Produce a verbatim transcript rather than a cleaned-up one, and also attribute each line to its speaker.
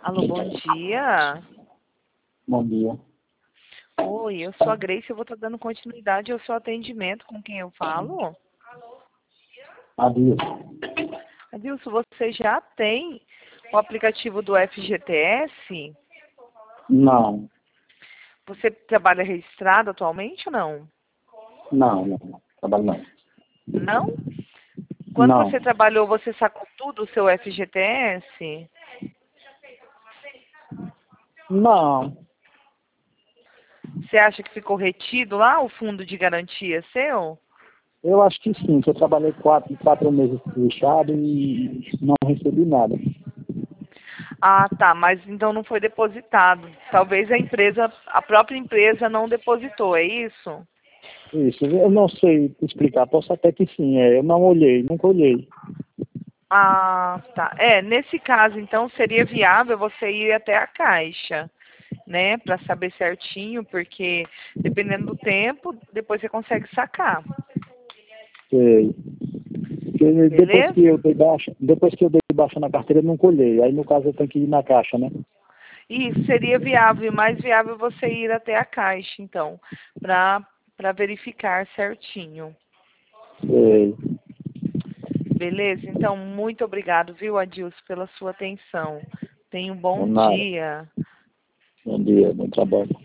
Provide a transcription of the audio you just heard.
Speaker 1: Alô, bom dia.
Speaker 2: Bom dia.
Speaker 1: Oi, eu sou a Grace, eu vou estar dando continuidade ao seu atendimento. Com quem eu falo?
Speaker 2: Adilson.
Speaker 1: Adilson, você já tem o aplicativo do F G T S?
Speaker 2: Não,
Speaker 1: Você trabalha registrado atualmente ou não?
Speaker 2: não, não. Trabalho não.
Speaker 1: Não? Quando você
Speaker 2: Não,
Speaker 1: trabalhou, você sacou tudo o seu F G T S?
Speaker 2: não.
Speaker 1: Você acha que ficou retido lá o fundo de garantia seu?
Speaker 2: Eu acho que sim, que eu trabalhei quatro, quatro meses fechado e não recebi nada.
Speaker 1: Ah, tá, mas então não foi depositado. Talvez a empresa, a própria empresa não depositou, é isso?
Speaker 2: Isso, eu não sei explicar. Posso até que sim, é. Eu não olhei, nunca olhei.
Speaker 1: Ah, tá. É, nesse caso, então, seria viável você ir até a caixa, né, para saber certinho, porque dependendo do tempo, depois você consegue sacar.
Speaker 2: Sei. Porque depois que
Speaker 1: Beleza?
Speaker 2: eu dei baixa, depois que eu dei baixa na carteira, eu nunca olhei. Aí, no caso, eu tenho que ir na caixa, né?
Speaker 1: Isso seria viável, e mais viável você ir até a caixa, então, para para verificar certinho.
Speaker 2: Sei.
Speaker 1: Beleza? Então, muito obrigado, viu, Adilson, pela sua atenção. Tenha um bom
Speaker 2: Não, nada.
Speaker 1: dia.
Speaker 2: Bom dia, bom trabalho.